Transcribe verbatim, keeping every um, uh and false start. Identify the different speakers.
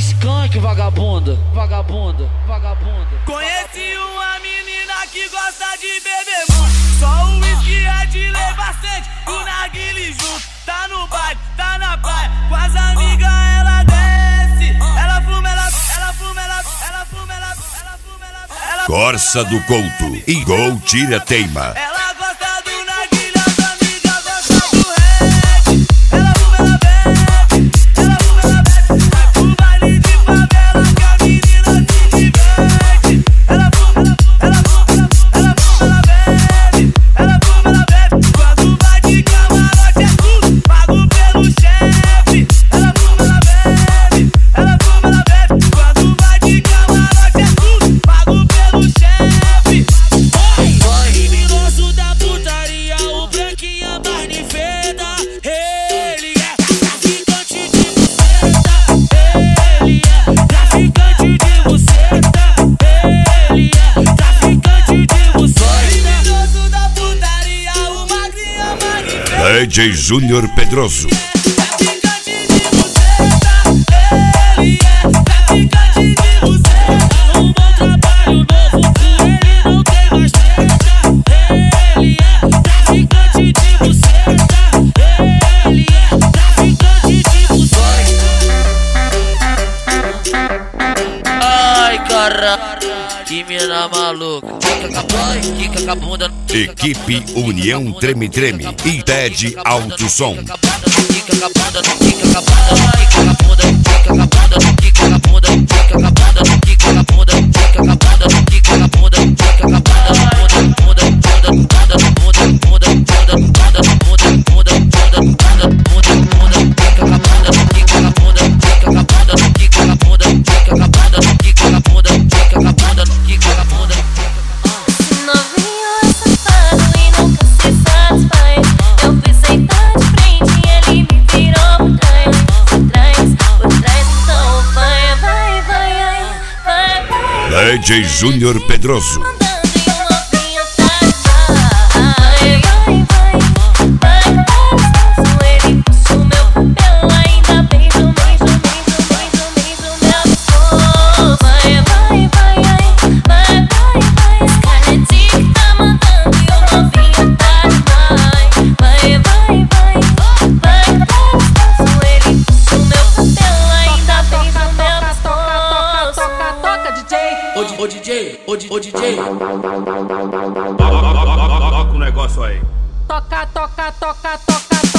Speaker 1: skunk, vagabunda, vagabunda, vagabunda.
Speaker 2: Conheci uma menina que gosta de beber muito. Só o whisky é de lei bastante, o narguile junto. Tá no baile, tá na praia, com as amigas ela desce. Ela fuma, ela, ela fuma, ela, ela fuma, ela, ela fuma, ela, ela fuma.
Speaker 3: Corsa do Couto e Gol Tira Teima.
Speaker 2: Ela gosta do narguile, as amigas gostam do reggae. Ela fuma, ela bebe, ela fuma, ela bebe. Vai pro baile de favela que a menina se diverte. Ela fuma, ela fuma, ela fuma, ela bebe. Ela fuma, ela bebe. Quando vai de camarote é tudo pago pelo chefe. Ela fuma, ela bebe, ela fuma, ela bebe. Quando vai de camarote é tudo pago pelo chefe. Criminoso da putaria, o branquinha barnifeda. Ele é traficante de buceta. Ele é traficante de buceta. Ele é traficante de buceta. Criminoso da putaria, o magrinha barnifeda.
Speaker 3: D J Júnior Pedroso.
Speaker 2: Traficante de buceta. Ele é traficante de buceta. Um bom trabalho novo por ele, não tem mais treta. Ele é traficante de buceta. Ele é traficante de buceta. Ai, caralho, que mina maluca. Fica com a boy, fica com a bunda.
Speaker 3: Equipe União Treme Treme e Ted Alto Som.
Speaker 2: Fica com a bunda, fica com a bunda, fica com a bunda, fica com a bunda, fica com a bunda, fica com a bunda, fica com a bunda, fica com a bunda, fica com a bunda, fica com a bunda, bunda, bunda, bunda, bunda, bunda, bunda, bunda, bunda, bunda, bunda, bunda, bunda, bunda, fica com a bunda, fica com a bunda, fica com a bunda, fica com a bunda, fica com a bunda, fica com a bunda, fica com a bunda, fica com a bunda.
Speaker 4: Novinho é safado e nunca se satisfaz. Eu fui sentar de frente e ele me virou por trás. Por trás, por trás, então vai, vai, vai, vai, vai, vai.
Speaker 3: D J Júnior Pedroso.
Speaker 4: Mandando e o novinho tá de vai, vai, vai, vai, vai. Ele puxa o meu cabelo, ainda beijo, beijo, beijo, beijo, beijo, meu pescoço. Vai, vai, vai, vai, vai, vai. Canetinho tá mandando e o novinho tá de vai, vai, vai, vai, vai, vai. Ele puxa o meu cabelo, ainda beijo, meu pescoço.
Speaker 5: Toca, toca, D J.
Speaker 2: Ô, D- ô D J, ô, D- ô D J.
Speaker 6: Toca o negócio aí.
Speaker 5: Toca, toca, toca, toca, toca.